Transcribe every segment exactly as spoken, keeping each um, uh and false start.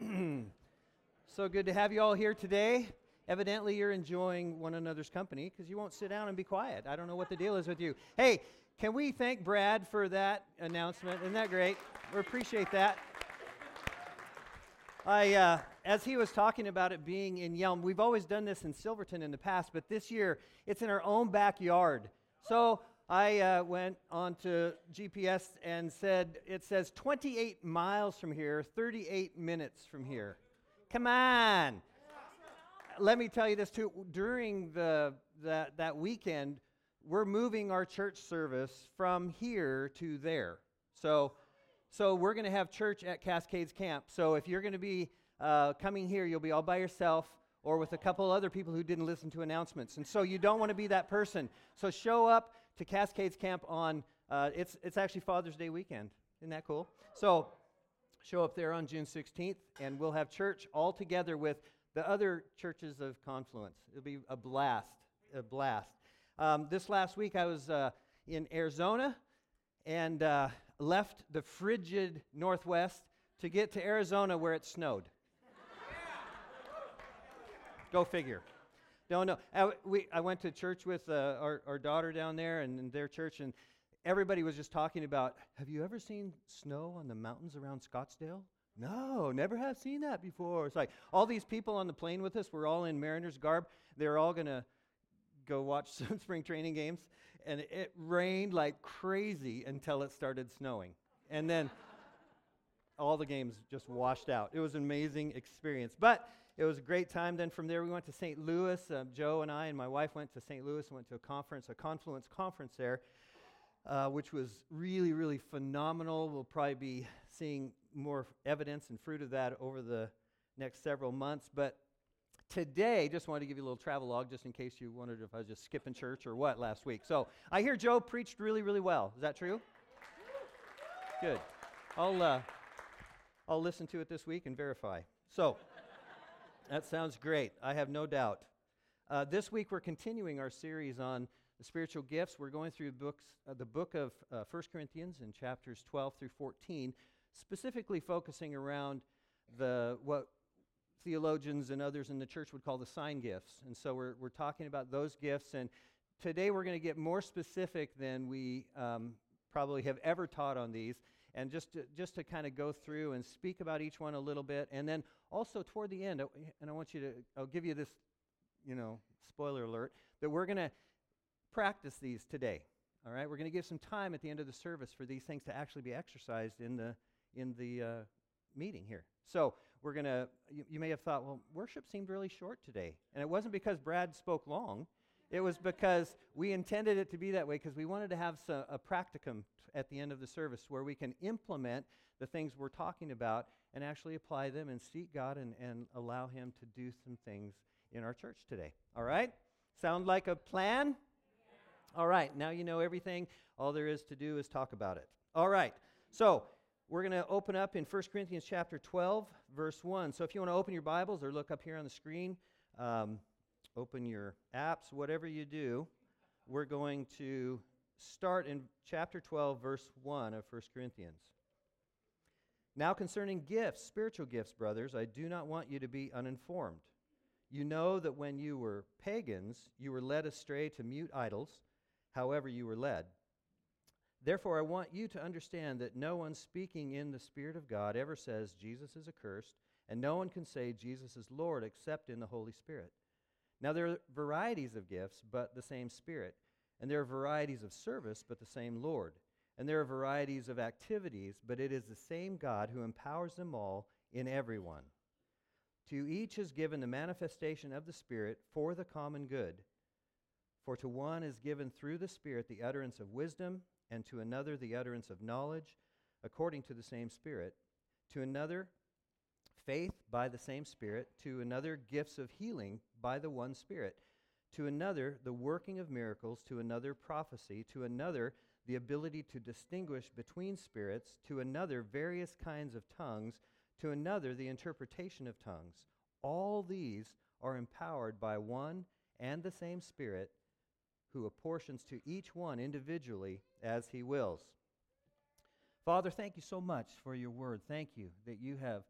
So good to have you all here today. Evidently, you're enjoying one another's company because you won't sit down and be quiet. I don't know what the deal is with you. Hey, can we thank Brad for that announcement? Isn't that great? We appreciate that. I, uh, as he was talking about it being in Yelm, we've always done this in Silverton in the past, but this year it's in our own backyard. So I uh, went on to G P S and said, it says twenty-eight miles from here, thirty-eight minutes from here. Come on. Let me tell you this too. During the that, that weekend, we're moving our church service from here to there. So, so we're going to have church at Cascades Camp. So if you're going to be uh, coming here, you'll be all by yourself or with a couple other people who didn't listen to announcements. And so you don't want to be that person. So show up to Cascades Camp on, uh, it's it's actually Father's Day weekend. Isn't that cool? So show up there on June sixteenth, and we'll have church all together with the other churches of Confluence. It'll be a blast, a blast. Um, this last week I was uh, in Arizona and uh, left the frigid Northwest to get to Arizona where it snowed. Go figure. Don't know. I, we, I went to church with uh, our, our daughter down there and, and their church, and everybody was just talking about, have you ever seen snow on the mountains around Scottsdale? No, never have seen that before. It's like all these people on the plane with us were all in Mariners garb. They're all going to go watch some spring training games, and it, it rained like crazy until it started snowing. And then all the games just washed out. It was an amazing experience. But it was a great time. Then from there we went to Saint Louis. Um, Joe and I and my wife went to Saint Louis and went to a conference, a Confluence conference there, uh, which was really, really phenomenal. We'll probably be seeing more evidence and fruit of that over the next several months. But today, just wanted to give you a little travel log just in case you wondered if I was just skipping church or what last week. So I hear Joe preached really, really well. Is that true? Good. I'll, uh, I'll listen to it this week and verify. So that sounds great. I have no doubt. Uh, this week we're continuing our series on the spiritual gifts. We're going through books, uh, the book of uh, First Corinthians in chapters twelve through fourteen, specifically focusing around the what theologians and others in the church would call the sign gifts. And so we're we're talking about those gifts. And today we're going to get more specific than we um, probably have ever taught on these. And just to, just to kind of go through and speak about each one a little bit. And then also toward the end, and I want you to, I'll give you this, you know, spoiler alert, that we're going to practice these today. All right? We're going to give some time at the end of the service for these things to actually be exercised in the in the uh, meeting here. So we're going to, you, you may have thought, well, worship seemed really short today. And it wasn't because Brad spoke long. It was because we intended it to be that way because we wanted to have so, a practicum at the end of the service where we can implement the things we're talking about and actually apply them and seek God and, and allow Him to do some things in our church today. All right? Sound like a plan? Yeah. All right. Now you know everything. All there is to do is talk about it. All right. So we're going to open up in First Corinthians chapter twelve, verse one. So if you want to open your Bibles or look up here on the screen, um, open your apps, whatever you do, we're going to start in chapter twelve, verse one of First Corinthians. Now concerning gifts, spiritual gifts, brothers, I do not want you to be uninformed. You know that when you were pagans, you were led astray to mute idols, however you were led. Therefore, I want you to understand that no one speaking in the Spirit of God ever says Jesus is accursed, and no one can say Jesus is Lord except in the Holy Spirit. Now there are varieties of gifts, but the same Spirit. And there are varieties of service, but the same Lord. And there are varieties of activities, but it is the same God who empowers them all in everyone. To each is given the manifestation of the Spirit for the common good. For to one is given through the Spirit the utterance of wisdom, and to another the utterance of knowledge, according to the same Spirit. To another faith by the same Spirit, to another gifts of healing by the one Spirit, to another the working of miracles, to another prophecy, to another the ability to distinguish between spirits, to another various kinds of tongues, to another the interpretation of tongues. All these are empowered by one and the same Spirit, who apportions to each one individually as He wills. Father, thank you so much for your word. Thank you that you have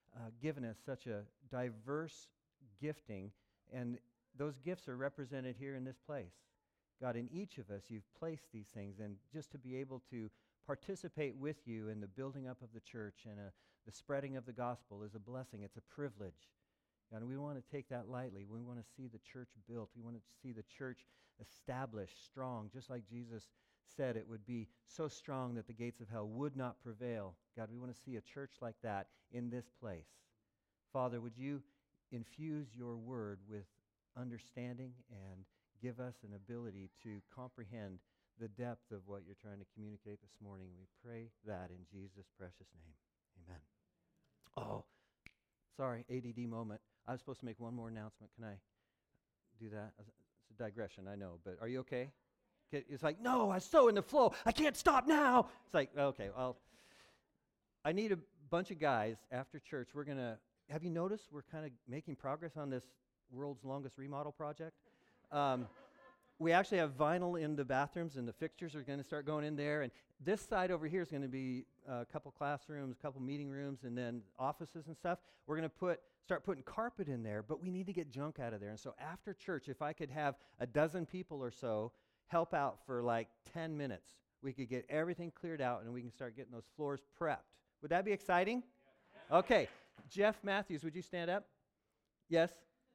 uh, given us such a diverse gifting, and those gifts are represented here in this place. God, in each of us, you've placed these things, and just to be able to participate with you in the building up of the church and uh, the spreading of the gospel is a blessing. It's a privilege. God, we want to take that lightly. We want to see the church built. We want to see the church established, strong, just like Jesus said it would be so strong that the gates of hell would not prevail. God, we want to see a church like that in this place. Father, would you infuse your word with understanding and give us an ability to comprehend the depth of what you're trying to communicate this morning. We pray that in Jesus' precious name. Amen. Oh, sorry, A D D moment. I was supposed to make one more announcement. Can I do that? It's a digression, I know, but are you okay? Okay, it's like, no, I'm so in the flow. I can't stop now. It's like, okay, well, I need a bunch of guys after church. We're going to, have you noticed we're kind of making progress on this world's longest remodel project? Um, we actually have vinyl in the bathrooms, and the fixtures are going to start going in there. And this side over here is going to be a couple classrooms, a couple meeting rooms, and then offices and stuff. We're going to put start putting carpet in there, but we need to get junk out of there. And so after church, if I could have a dozen people or so help out for like ten minutes, we could get everything cleared out, and we can start getting those floors prepped. Would that be exciting? Yeah. Okay. Jeff Matthews, would you stand up? Yes?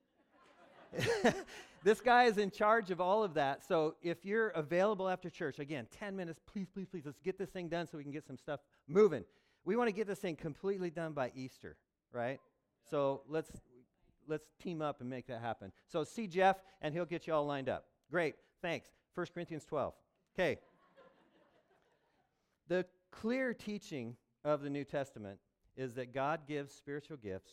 This guy is in charge of all of that. So if you're available after church, again, ten minutes, please, please, please, let's get this thing done so we can get some stuff moving. We want to get this thing completely done by Easter, right? So let's let's team up and make that happen. So see Jeff, and he'll get you all lined up. Great, thanks. First Corinthians twelve. Okay. The clear teaching of the New Testament is that God gives spiritual gifts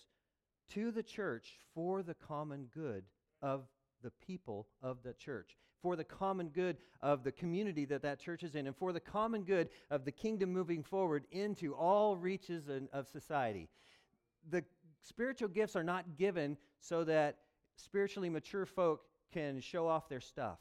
to the church for the common good of the people of the church, for the common good of the community that that church is in, and for the common good of the kingdom moving forward into all reaches in, of society. The spiritual gifts are not given so that spiritually mature folk can show off their stuff.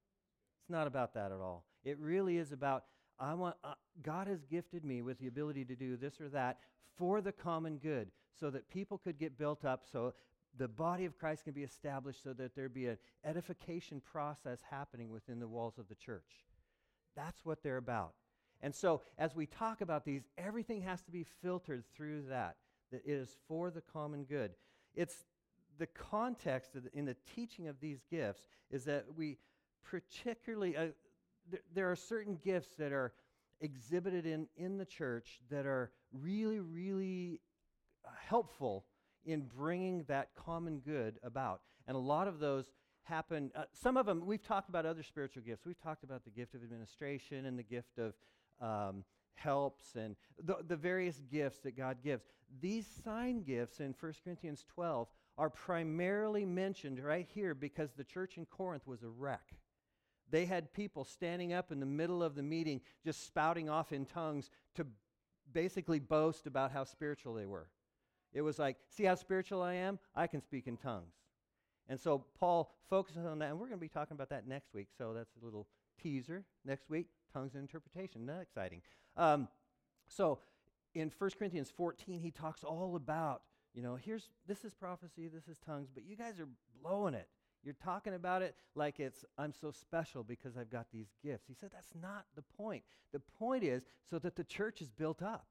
It's not about that at all. It really is about, I want uh, God has gifted me with the ability to do this or that for the common good, so that people could get built up, so the body of Christ can be established, so that there be an edification process happening within the walls of the church. That's what they're about. And so as we talk about these, everything has to be filtered through that, that it is for the common good. It's the context of the, in the teaching of these gifts is that we particularly, uh, th- there are certain gifts that are exhibited in, in the church that are really, really uh, helpful in bringing that common good about. And a lot of those happen, uh, some of them, we've talked about other spiritual gifts. We've talked about the gift of administration and the gift of um, helps and the, the various gifts that God gives. These sign gifts in First Corinthians twelve are primarily mentioned right here because the church in Corinth was a wreck. They had people standing up in the middle of the meeting just spouting off in tongues to basically boast about how spiritual they were. It was like, see how spiritual I am? I can speak in tongues. And so Paul focuses on that, and we're going to be talking about that next week. So that's a little teaser. Next week, tongues and interpretation. Not exciting. Um, so in First Corinthians fourteen, he talks all about, you know, here's this is prophecy, this is tongues, but you guys are blowing it. You're talking about it like it's, I'm so special because I've got these gifts. He said that's not the point. The point is so that the church is built up.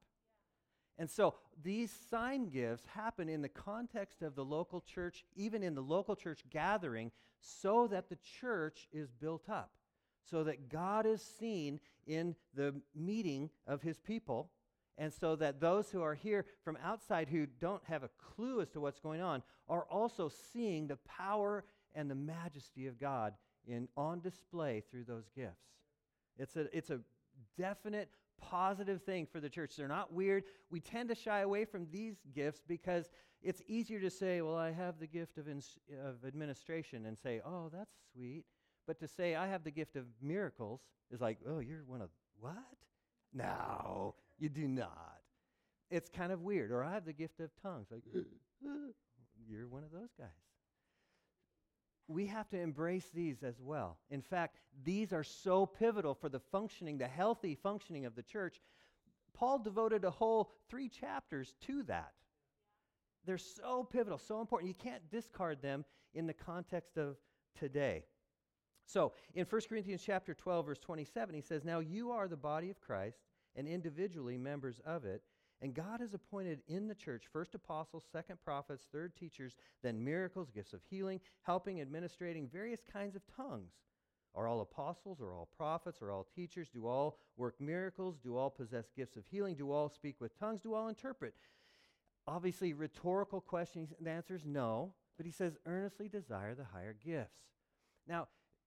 And so these sign gifts happen in the context of the local church, even in the local church gathering, so that the church is built up, so that God is seen in the meeting of his people, and so that those who are here from outside who don't have a clue as to what's going on are also seeing the power and the majesty of God in on display through those gifts. It's a, it's a definite positive thing for the church. They're not weird. We tend to shy away from these gifts because it's easier to say, well, I have the gift of, ins- of administration and say, oh, that's sweet. But to say I have the gift of miracles is like, oh, you're one of, what? No, you do not. It's kind of weird. Or I have the gift of tongues. Like, you're one of those guys. We have to embrace these as well. In fact, these are so pivotal for the functioning, the healthy functioning of the church. Paul devoted a whole three chapters to that. they're so pivotal, so important. You can't discard them in the context of today. So in First Corinthians chapter twelve, verse twenty-seven, he says, "Now you are the body of Christ, and individually members of it, and God has appointed in the church first apostles, second prophets, third teachers, then miracles, gifts of healing, helping, administrating various kinds of tongues. Are all apostles, or all prophets, or all teachers? Do all work miracles? Do all possess gifts of healing? Do all speak with tongues? Do all interpret?" Obviously, rhetorical questions and answers, no. But he says, "Earnestly desire the higher gifts." Now,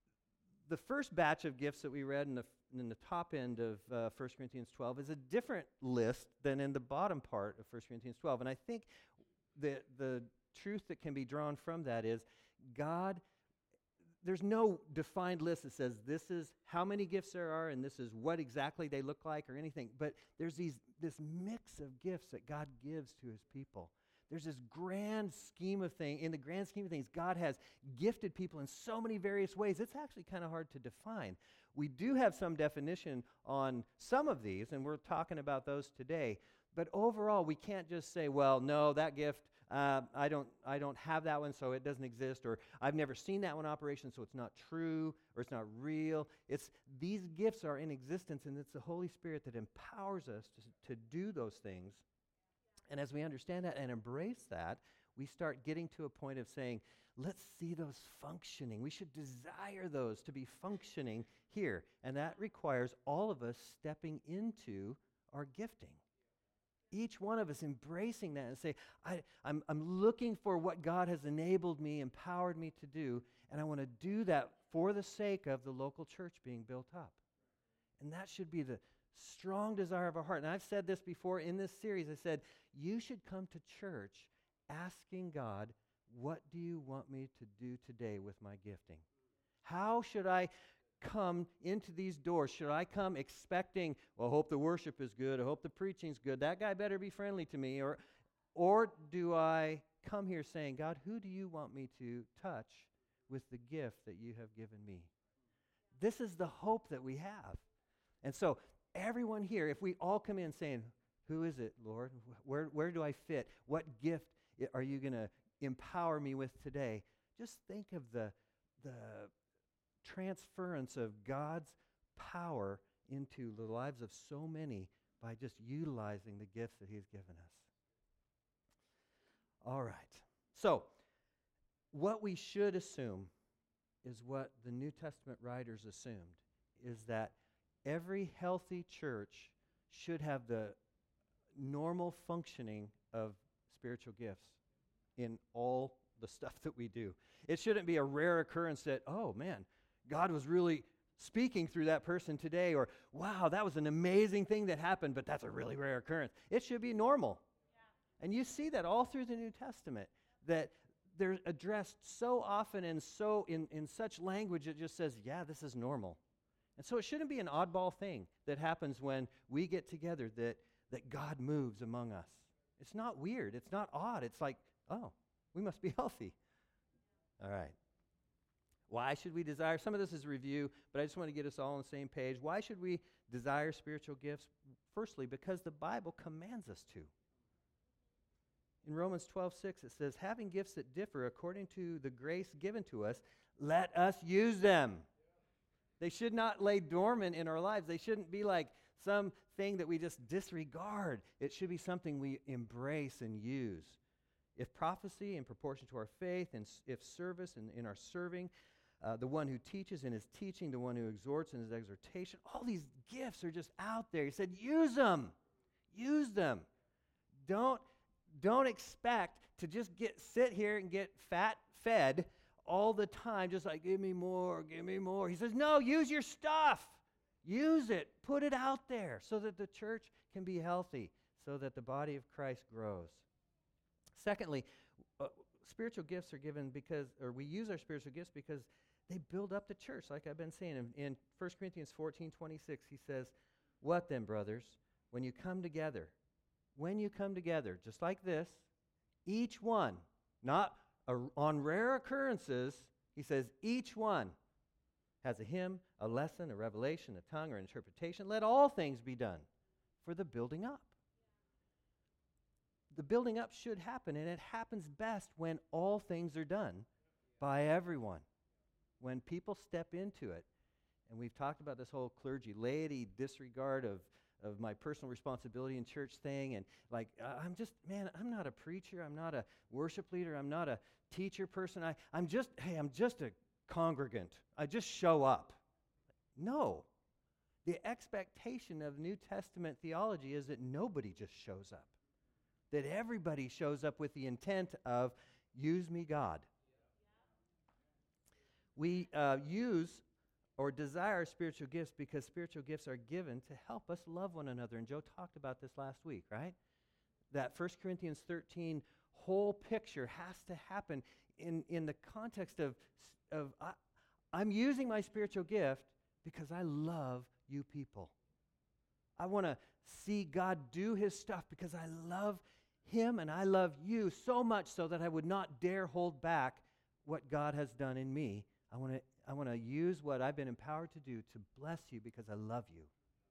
the first batch of gifts that we read in the in the top end of uh, First Corinthians twelve is a different list than in the bottom part of First Corinthians twelve. And I think the the truth that can be drawn from that is God, there's no defined list that says this is how many gifts there are and this is what exactly they look like or anything. But there's these this mix of gifts that God gives to his people. There's this grand scheme of things. In the grand scheme of things, God has gifted people in so many various ways. It's actually kind of hard to define. We do have some definition on some of these, and we're talking about those today. But overall, we can't just say, well, no, that gift, uh, I don't I don't have that one, so it doesn't exist, or I've never seen that one in operation, so it's not true, or it's not real. It's these gifts are in existence, and it's the Holy Spirit that empowers us to, to do those things. And as we understand that and embrace that, we start getting to a point of saying, let's see those functioning. We should desire those to be functioning here. And that requires all of us stepping into our gifting. Each one of us embracing that and say, I, I'm, I'm looking for what God has enabled me, empowered me to do, and I want to do that for the sake of the local church being built up. And that should be the strong desire of our heart. And I've said this before in this series. I said, you should come to church asking God, what do you want me to do today with my gifting? How should I come into these doors? Should I come expecting, well, I hope the worship is good, I hope the preaching's good, that guy better be friendly to me, or, or do I come here saying, God, who do you want me to touch with the gift that you have given me? This is the hope that we have. And so everyone here, if we all come in saying, who is it, Lord? Where, where do I fit? What gift i- are you going to empower me with today? Just think of the, the transference of God's power into the lives of so many by just utilizing the gifts that he's given us. All right. So, what we should assume is what the New Testament writers assumed, is that every healthy church should have the normal functioning of spiritual gifts in all the stuff that we do. It shouldn't be a rare occurrence that, oh man, God was really speaking through that person today, or wow, that was an amazing thing that happened, but that's a really rare occurrence. It should be normal. Yeah. And you see that all through the New Testament, that they're addressed so often and so in, in such language that just says, yeah, this is normal. And so it shouldn't be an oddball thing that happens when we get together, that, that God moves among us. It's not weird. It's not odd. It's like, oh, we must be healthy. All right. Why should we desire? Some of this is review, but I just want to get us all on the same page. Why should we desire spiritual gifts? Firstly, because the Bible commands us to. In Romans twelve six, it says, having gifts that differ according to the grace given to us, let us use them. They should not lay dormant in our lives. They shouldn't be like something that we just disregard. It should be something we embrace and use. If prophecy in proportion to our faith, and s- if service in, in our serving, uh, the one who teaches in his teaching, the one who exhorts in his exhortation, all these gifts are just out there. He said, use them. Use them. Don't, don't expect to just get sit here and get fat fed all the time, just like, give me more, give me more. He says, no, use your stuff. Use it. Put it out there so that the church can be healthy, so that the body of Christ grows. Secondly, uh, spiritual gifts are given because, or we use our spiritual gifts because they build up the church, like I've been saying. In, in First Corinthians fourteen twenty-six, he says, what then, brothers, when you come together, when you come together, just like this, each one, not a, on rare occurrences, he says, each one has a hymn, a lesson, a revelation, a tongue, or interpretation. Let all things be done for the building up. The the building up should happen, and it happens best when all things are done by everyone, when people step into it. And we've talked about this whole clergy laity disregard of, of my personal responsibility in church thing, and like, uh, I'm just, man, I'm not a preacher, I'm not a worship leader, I'm not a teacher person, I, I'm just, hey, I'm just a congregant. I just show up. No. The expectation of New Testament theology is that nobody just shows up, that everybody shows up with the intent of, use me, God. We uh, use or desire spiritual gifts because spiritual gifts are given to help us love one another. And Joe talked about this last week, right? That First Corinthians thirteen whole picture has to happen in, in the context of, of I, I'm using my spiritual gift because I love you people. I want to see God do his stuff because I love him and I love you so much so that I would not dare hold back what God has done in me. I want to I want to use what I've been empowered to do to bless you because I love you.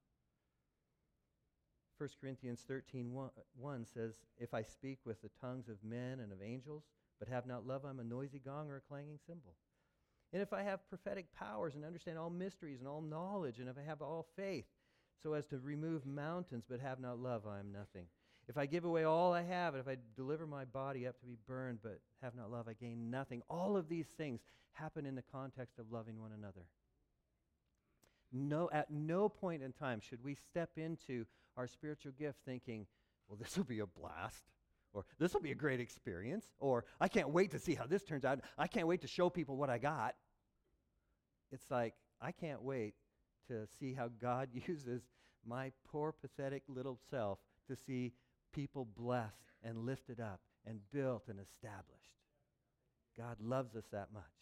First Corinthians thirteen one says, if I speak with the tongues of men and of angels, but have not love, I'm a noisy gong or a clanging cymbal. And if I have prophetic powers and understand all mysteries and all knowledge, and if I have all faith so as to remove mountains, but have not love, I am nothing. If I give away all I have, and if I deliver my body up to be burned, but have not love, I gain nothing. All of these things happen in the context of loving one another. No, at no point in time should we step into our spiritual gift thinking, well, this will be a blast, or this will be a great experience, or I can't wait to see how this turns out. I can't wait to show people what I got. It's like, I can't wait to see how God uses my poor, pathetic little self to see people blessed and lifted up and built and established. God loves us that much.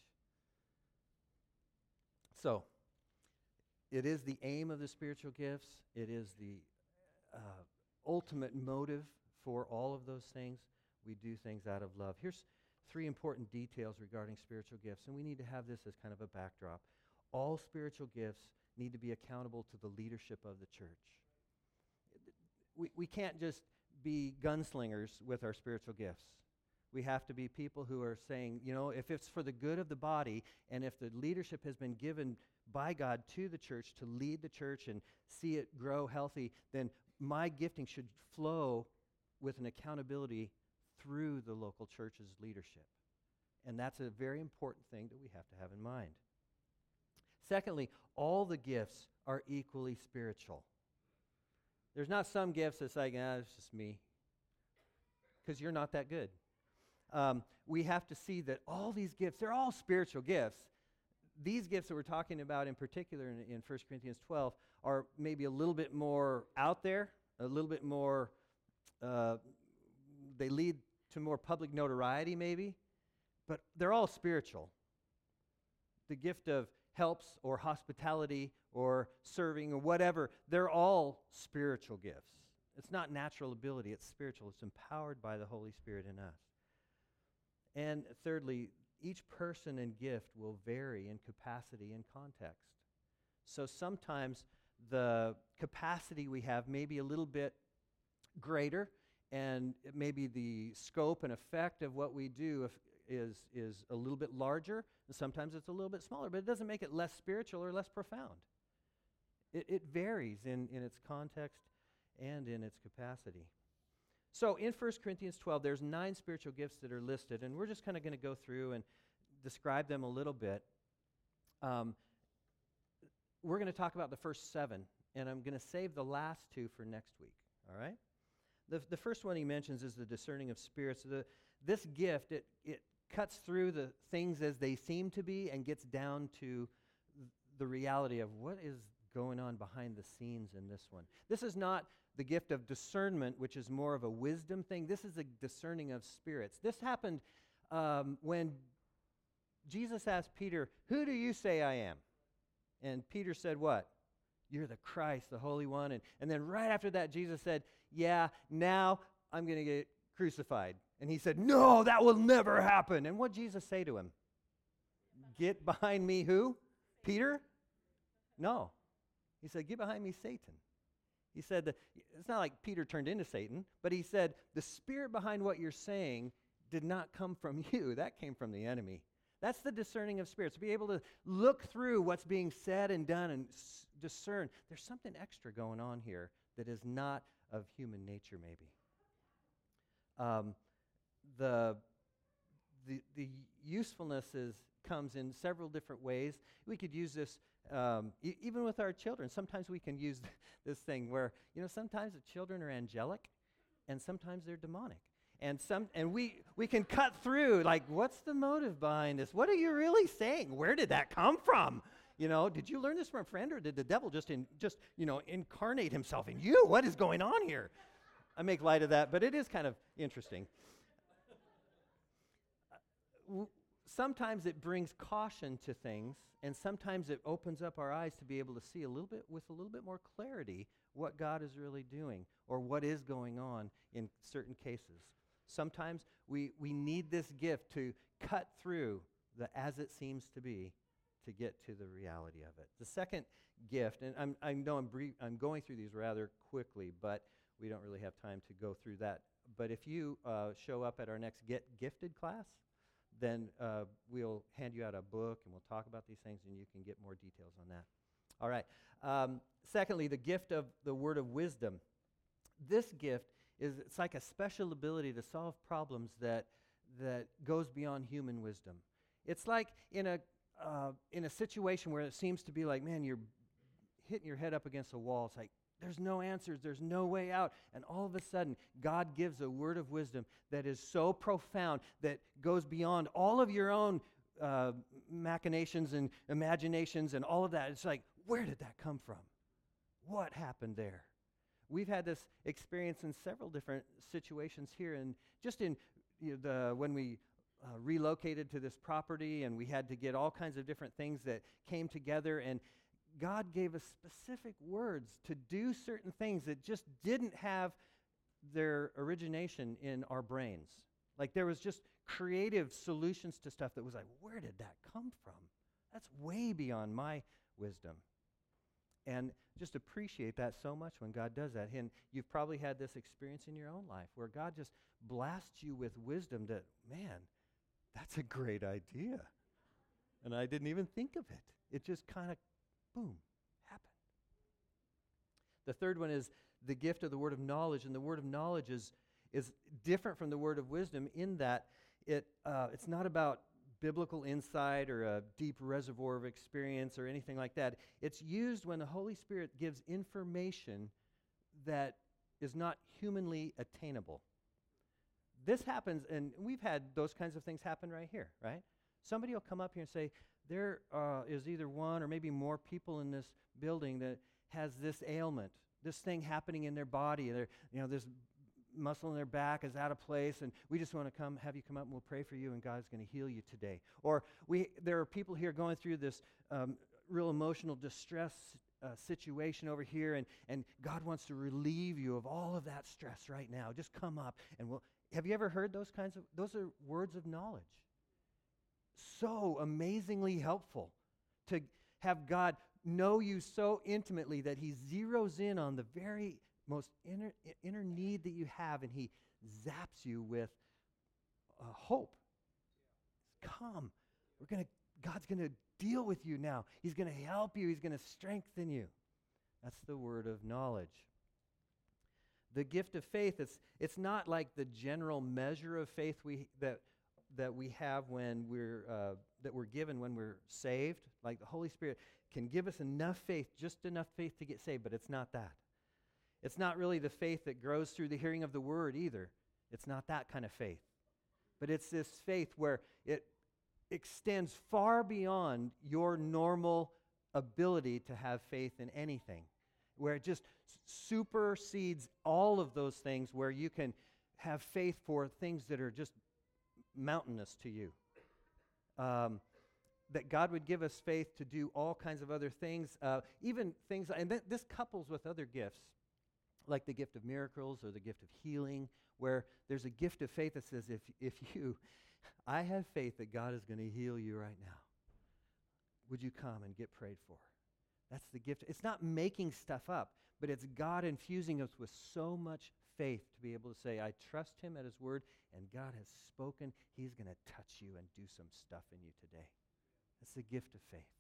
So, it is the aim of the spiritual gifts. It is the uh, ultimate motive for all of those things. We do things out of love. Here's three important details regarding spiritual gifts, and we need to have this as kind of a backdrop. All spiritual gifts need to be accountable to the leadership of the church. We, we can't just be gunslingers with our spiritual gifts. We have to be people who are saying, you know, if it's for the good of the body, and if the leadership has been given by God to the church to lead the church and see it grow healthy, then my gifting should flow with an accountability through the local church's leadership. And that's a very important thing that we have to have in mind. Secondly, all the gifts are equally spiritual. There's not some gifts that's like, ah, it's just me, because you're not that good. Um, we have to see that all these gifts, they're all spiritual gifts. These gifts that we're talking about in particular in, in First Corinthians twelve are maybe a little bit more out there, a little bit more, uh, they lead to more public notoriety maybe, but they're all spiritual. The gift of helps or hospitality or serving or whatever, they're all spiritual gifts. It's not natural ability, it's spiritual. It's empowered by the Holy Spirit in us. And thirdly, each person and gift will vary in capacity and context. So sometimes the capacity we have may be a little bit greater, and maybe the scope and effect of what we do if, is, is a little bit larger, and sometimes it's a little bit smaller, but it doesn't make it less spiritual or less profound. It, it varies in, in its context and in its capacity. So in First Corinthians twelve, there's nine spiritual gifts that are listed, and we're just kind of going to go through and describe them a little bit. Um, we're going to talk about the first seven, and I'm going to save the last two for next week, all right? The, the first one he mentions is the discerning of spirits. The, this gift, it, it cuts through the things as they seem to be and gets down to th- the reality of what is going on behind the scenes in this one. This is not the gift of discernment, which is more of a wisdom thing. This is a discerning of spirits. This happened um, when Jesus asked Peter, "Who do you say I am?" And Peter said what? "You're the Christ, the Holy One." And, and then right after that, Jesus said, "Yeah, now I'm going to get crucified." And he said, "No, that will never happen." And what did Jesus say to him? "Get behind me," who? Peter? No. He said, "Get behind me, Satan." He said, that it's not like Peter turned into Satan, but he said, the spirit behind what you're saying did not come from you. That came from the enemy. That's the discerning of spirits, to be able to look through what's being said and done and s- discern. There's something extra going on here that is not of human nature, maybe. Um, the, the, the usefulness is, comes in several different ways. We could use this um, e- even with our children. Sometimes we can use this thing where, you know, sometimes the children are angelic and sometimes they're demonic. And some, and we, we can cut through, like, what's the motive behind this? What are you really saying? Where did that come from? You know, did you learn this from a friend, or did the devil just, in, just you know, incarnate himself in you? What is going on here? I make light of that, but it is kind of interesting. Uh, sometimes it brings caution to things, and sometimes it opens up our eyes to be able to see a little bit, with a little bit more clarity, what God is really doing, or what is going on in certain cases. Sometimes we, we need this gift to cut through the as it seems to be to get to the reality of it. The second gift, and I'm, I know I'm, brief, I'm going through these rather quickly, but we don't really have time to go through that. But if you uh, show up at our next Get Gifted class, then uh, we'll hand you out a book and we'll talk about these things and you can get more details on that. All right. Um, secondly, the gift of the word of wisdom. This gift is, it's like a special ability to solve problems that that goes beyond human wisdom. It's like in a uh, in a situation where it seems to be like, man, you're hitting your head up against a wall. It's like, there's no answers, there's no way out. And all of a sudden, God gives a word of wisdom that is so profound that goes beyond all of your own uh, machinations and imaginations and all of that. It's like, where did that come from? What happened there? We've had this experience in several different situations here, and just in you know, the when we uh, relocated to this property, and we had to get all kinds of different things that came together, and God gave us specific words to do certain things that just didn't have their origination in our brains. Like there was just creative solutions to stuff that was like, where did that come from? That's way beyond my wisdom. And just appreciate that so much when God does that. And you've probably had this experience in your own life where God just blasts you with wisdom that, man, that's a great idea. And I didn't even think of it. It just kind of, boom, happened. The third one is the gift of the word of knowledge. And the word of knowledge is, is different from the word of wisdom in that it uh, it's not about biblical insight or a deep reservoir of experience or anything like that. It's used when the Holy Spirit gives information that is not humanly attainable. This happens, and we've had those kinds of things happen right here, right? Somebody will come up here and say, there uh, is either one or maybe more people in this building that has this ailment, this thing happening in their body. They're, you know, this muscle in their back is out of place, and we just want to come, have you come up, and we'll pray for you, and God's going to heal you today. Or we, there are people here going through this um, real emotional distress uh, situation over here, and, and God wants to relieve you of all of that stress right now. Just come up, and we'll. Have you ever heard those kinds of, those are words of knowledge. So amazingly helpful to have God know you so intimately that he zeroes in on the very most inner inner need that you have, and he zaps you with uh, hope. Come, we're gonna. God's gonna deal with you now. He's gonna help you. He's gonna strengthen you. That's the word of knowledge. The gift of faith. It's it's not like the general measure of faith we that that we have when we're uh, that we're given when we're saved. Like the Holy Spirit can give us enough faith, just enough faith to get saved, but it's not that. It's not really the faith that grows through the hearing of the word either. It's not that kind of faith. But it's this faith where it extends far beyond your normal ability to have faith in anything, where it just supersedes all of those things, where you can have faith for things that are just mountainous to you. Um, that God would give us faith to do all kinds of other things, uh, even things, and th- this couples with other gifts, like the gift of miracles or the gift of healing, where there's a gift of faith that says, if if you, I have faith that God is going to heal you right now. Would you come and get prayed for? That's the gift. It's not making stuff up, but it's God infusing us with so much faith to be able to say, I trust him at his word, and God has spoken. He's going to touch you and do some stuff in you today. That's the gift of faith.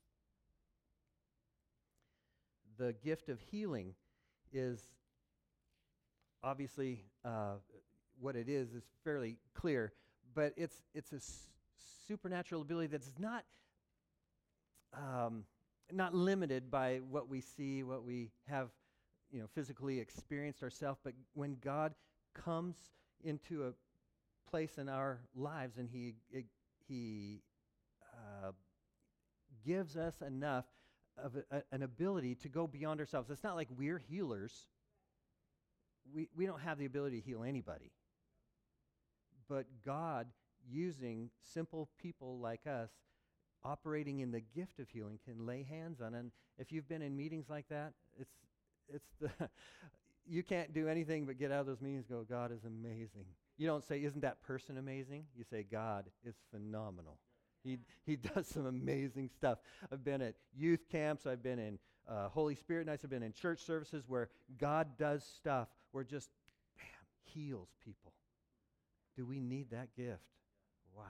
The gift of healing is obviously uh, what it is is fairly clear, but it's it's a s- supernatural ability that's not um, not limited by what we see, what we have, you know, physically experienced ourselves. But when God comes into a place in our lives and He it, He uh, gives us enough of a, a, an ability to go beyond ourselves. It's not like we're healers. We we don't have the ability to heal anybody. But God, using simple people like us, operating in the gift of healing, can lay hands on. And if you've been in meetings like that, it's it's the you can't do anything but get out of those meetings and go, God is amazing. You don't say, isn't that person amazing? You say, God is phenomenal. He he does some amazing stuff. I've been at youth camps. I've been in uh, Holy Spirit nights. I've been in church services where God does stuff where just, bam, heals people. Do we need that gift? Wow.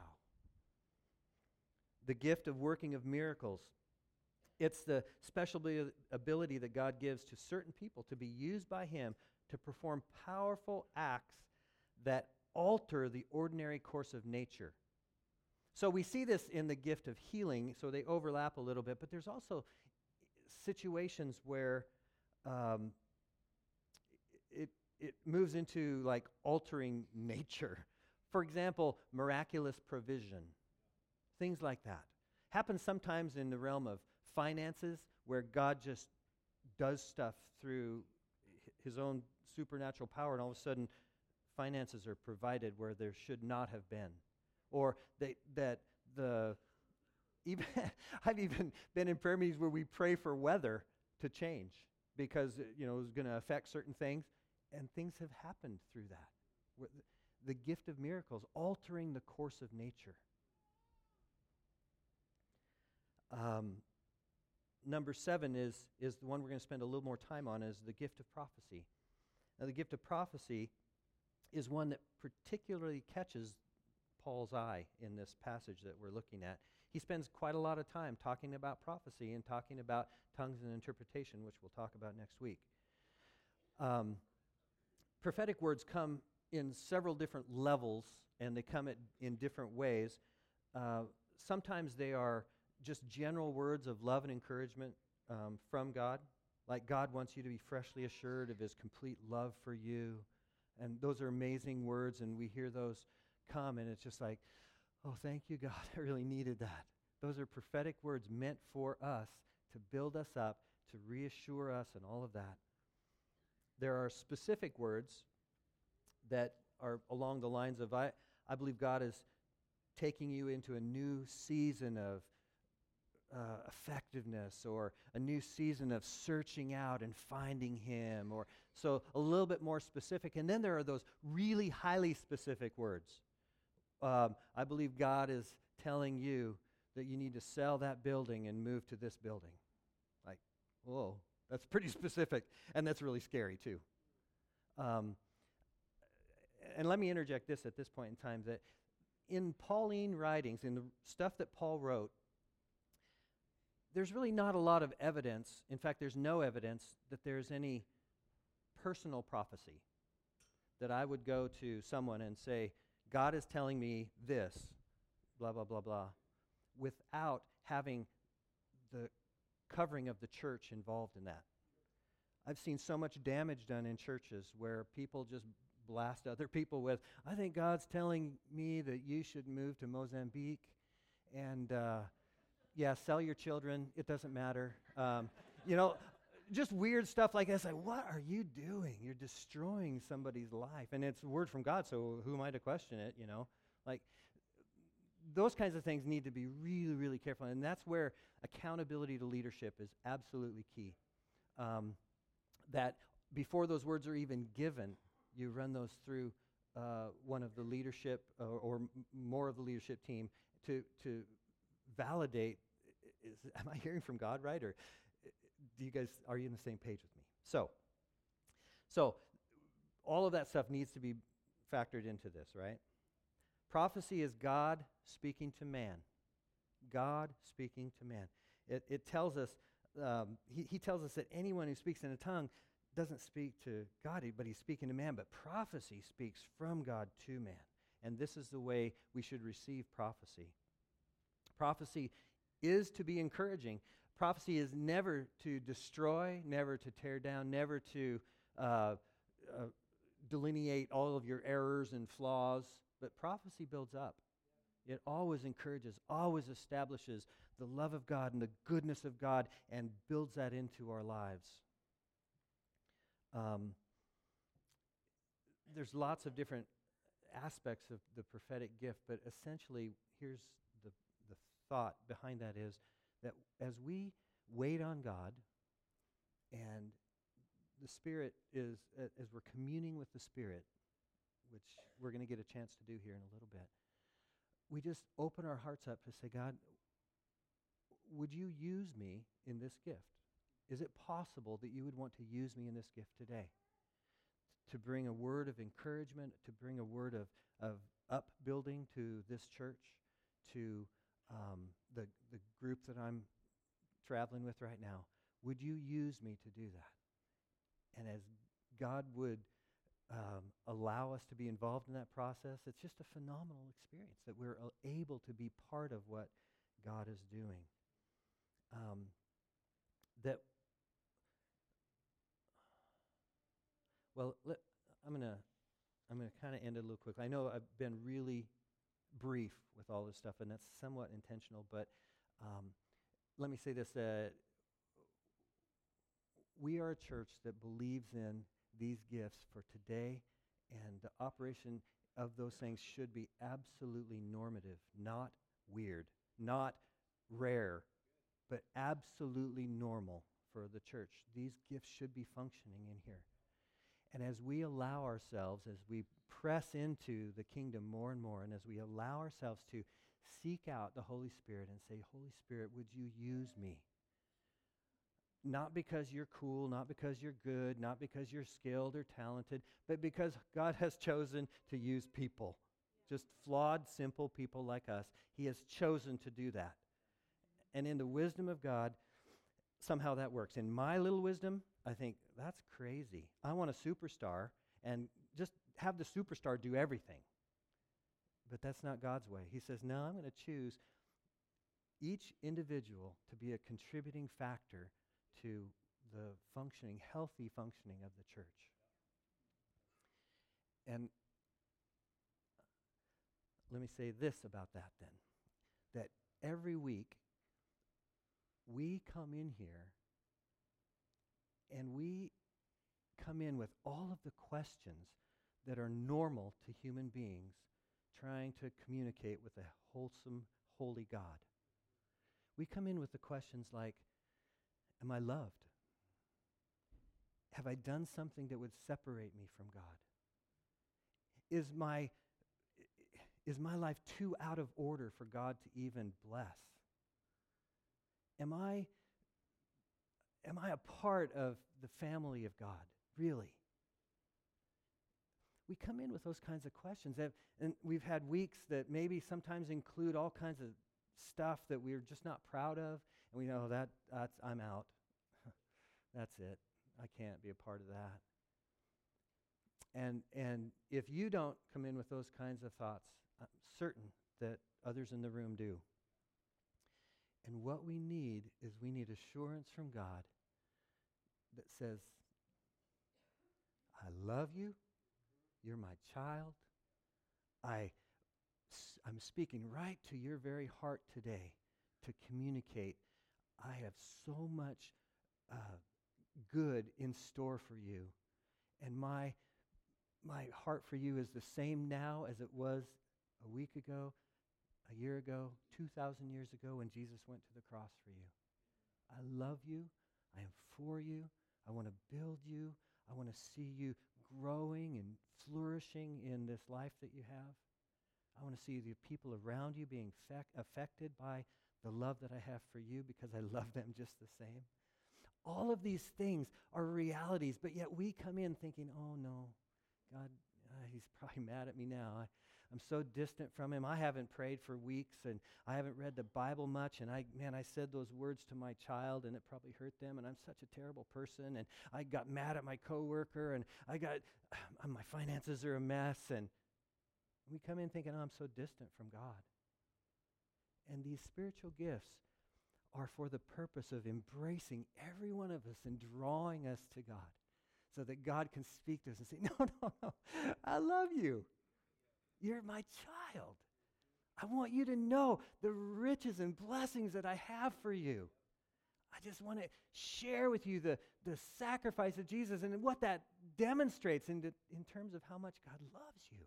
The gift of working of miracles. It's the special abi- ability that God gives to certain people to be used by Him to perform powerful acts that alter the ordinary course of nature. So we see this in the gift of healing, so they overlap a little bit, but there's also situations where um, it, it moves into like altering nature. For example, miraculous provision, things like that. Happens sometimes in the realm of finances where God just does stuff through His own supernatural power, and all of a sudden finances are provided where there should not have been. Or they, that the, even I've even been in prayer meetings where we pray for weather to change because, you know, it was going to affect certain things, and things have happened through that. Where the, the gift of miracles, altering the course of nature. Um, number seven is, is the one we're going to spend a little more time on, is the gift of prophecy. Now, the gift of prophecy is one that particularly catches Paul's eye in this passage that we're looking at. He spends quite a lot of time talking about prophecy and talking about tongues and interpretation, which we'll talk about next week. Um, prophetic words come in several different levels, and they come at, in different ways. Uh, sometimes they are just general words of love and encouragement um, from God, like God wants you to be freshly assured of His complete love for you. And those are amazing words, and we hear those come, and it's just like, oh, thank you, God. I really needed that. Those are prophetic words meant for us to build us up, to reassure us, and all of that. There are specific words that are along the lines of, I, I believe God is taking you into a new season of uh, effectiveness, or a new season of searching out and finding Him, or so a little bit more specific. And then there are those really highly specific words. Um, I believe God is telling you that you need to sell that building and move to this building. Like, whoa, that's pretty specific, and that's really scary too. Um, and let me interject this at this point in time, that in Pauline writings, in the stuff that Paul wrote, there's really not a lot of evidence. In fact, there's no evidence that there's any personal prophecy that I would go to someone and say, God is telling me this, blah, blah, blah, blah, without having the covering of the church involved in that. I've seen so much damage done in churches where people just blast other people with, I think God's telling me that you should move to Mozambique, and uh, yeah, sell your children, it doesn't matter. Um, you know, just weird stuff like that. Like, what are you doing? You're destroying somebody's life. And it's a word from God, so who am I to question it, you know? Like, those kinds of things need to be really, really careful. And that's where accountability to leadership is absolutely key. Um, that before those words are even given, you run those through uh, one of the leadership uh, or m- more of the leadership team to to validate, is, am I hearing from God right? Or do you guys, are you on the same page with me? So, So all of that stuff needs to be factored into this, right? Prophecy is God speaking to man. God speaking to man. It, it tells us, um, he, he tells us that anyone who speaks in a tongue doesn't speak to God, but he's speaking to man. But prophecy speaks from God to man. And this is the way we should receive prophecy. Prophecy is to be encouraging. Prophecy is never to destroy, never to tear down, never to uh, uh, delineate all of your errors and flaws. But prophecy builds up. It always encourages, always establishes the love of God and the goodness of God and builds that into our lives. Um, there's lots of different aspects of the prophetic gift, but essentially, here's the, the thought behind that is that as we wait on God and the Spirit is, uh, as we're communing with the Spirit, which we're going to get a chance to do here in a little bit, we just open our hearts up to say, God, would you use me in this gift? Is it possible that you would want to use me in this gift today? To bring a word of encouragement, to bring a word of, of upbuilding to this church, to um, the, the group that I'm traveling with right now. Would you use me to do that? And as God would um, allow us to be involved in that process, it's just a phenomenal experience that we're uh, able to be part of what God is doing. Um, that Well, let, I'm gonna I'm gonna kind of end it a little quickly. I know I've been really brief with all this stuff, and that's somewhat intentional. But um, let me say this: uh, we are a church that believes in these gifts for today, and the operation of those things should be absolutely normative, not weird, not rare, but absolutely normal for the church. These gifts should be functioning in here. And as we allow ourselves, as we press into the kingdom more and more, and as we allow ourselves to seek out the Holy Spirit and say, Holy Spirit, would you use me? Not because you're cool, not because you're good, not because you're skilled or talented, but because God has chosen to use people. Just flawed, simple people like us. He has chosen to do that. And in the wisdom of God, somehow that works. In my little wisdom, I think, that's crazy. I want a superstar and just have the superstar do everything. But that's not God's way. He says, no, I'm going to choose each individual to be a contributing factor to the functioning, healthy functioning of the church. And let me say this about that then, that every week we come in here and we come in with all of the questions that are normal to human beings trying to communicate with a wholesome, holy God. We come in with the questions like, am I loved? Have I done something that would separate me from God? Is my, is my life too out of order for God to even bless? Am I, am I a part of the family of God, really? We come in with those kinds of questions. And we've had weeks that maybe sometimes include all kinds of stuff that we're just not proud of. And we know that that's, I'm out. That's it. I can't be a part of that. And and if you don't come in with those kinds of thoughts, I'm certain that others in the room do. And what we need is we need assurance from God that says, I love you. You're my child. I, I'm speaking right to your very heart today to communicate. I have so much uh, good in store for you. And my, my heart for you is the same now as it was a week ago, a year ago, two thousand years ago when Jesus went to the cross for you. I love you. I am for you. I want to build you. I want to see you growing and flourishing in this life that you have. I want to see the people around you being fec- affected by the love that I have for you because I love them just the same. All of these things are realities, but yet we come in thinking, oh no, God, uh, he's probably mad at me now. I, I'm so distant from him. I haven't prayed for weeks, and I haven't read the Bible much, and I, man, I said those words to my child, and it probably hurt them, and I'm such a terrible person, and I got mad at my coworker, and I got, uh, my finances are a mess, and we come in thinking, oh, I'm so distant from God. And these spiritual gifts are for the purpose of embracing every one of us and drawing us to God so that God can speak to us and say, no, no, no, I love you. You're my child. I want you to know the riches and blessings that I have for you. I just want to share with you the, the sacrifice of Jesus and what that demonstrates in, the, in terms of how much God loves you.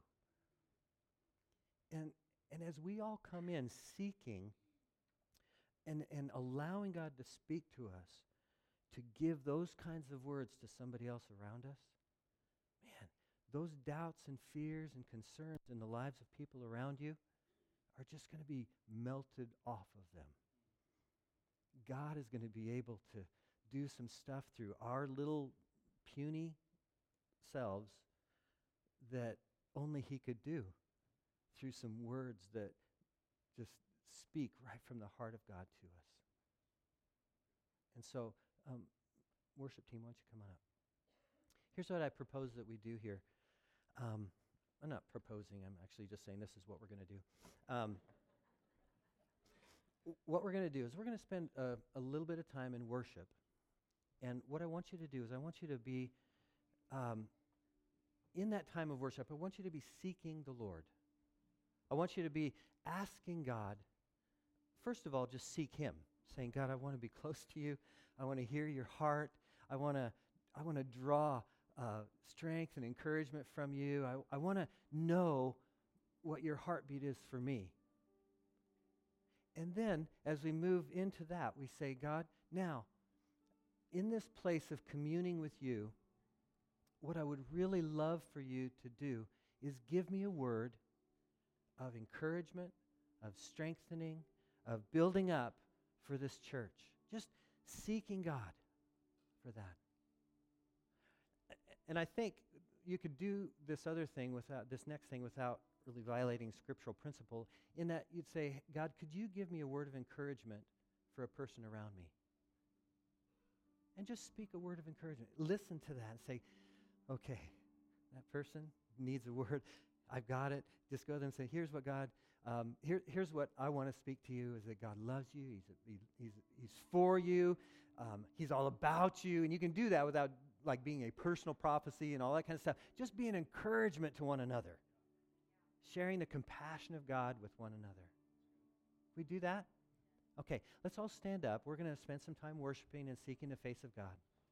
And, and as we all come in seeking And, and allowing God to speak to us, to give those kinds of words to somebody else around us, man, those doubts and fears and concerns in the lives of people around you are just going to be melted off of them. God is going to be able to do some stuff through our little puny selves that only he could do through some words that just speak right from the heart of God to us. And so, um, worship team, why don't you come on up? Here's what I propose that we do here. Um, I'm not proposing, I'm actually just saying this is what we're going to do. Um, w- what we're going to do is we're going to spend a, a little bit of time in worship. And what I want you to do is I want you to be, um, in that time of worship, I want you to be seeking the Lord. I want you to be asking God, first of all, just seek him, saying, God, I want to be close to you. I want to hear your heart. I want to I want to draw uh, strength and encouragement from you. I, I want to know what your heartbeat is for me. And then, as we move into that, we say, God, now, in this place of communing with you, what I would really love for you to do is give me a word of encouragement, of strengthening, of building up for this church. Just seeking God for that. And I think you could do this other thing without, this next thing without really violating scriptural principle, in that you'd say, God, could you give me a word of encouragement for a person around me? And just speak a word of encouragement. Listen to that and say, okay, that person needs a word. I've got it. Just go there and say, here's what God, um, here, here's what I want to speak to you, is that God loves you. He's, a, he, he's, he's for you. Um, he's all about you. And you can do that without like being a personal prophecy and all that kind of stuff. Just be an encouragement to one another. Sharing the compassion of God with one another. We do that? Okay, let's all stand up. We're going to spend some time worshiping and seeking the face of God.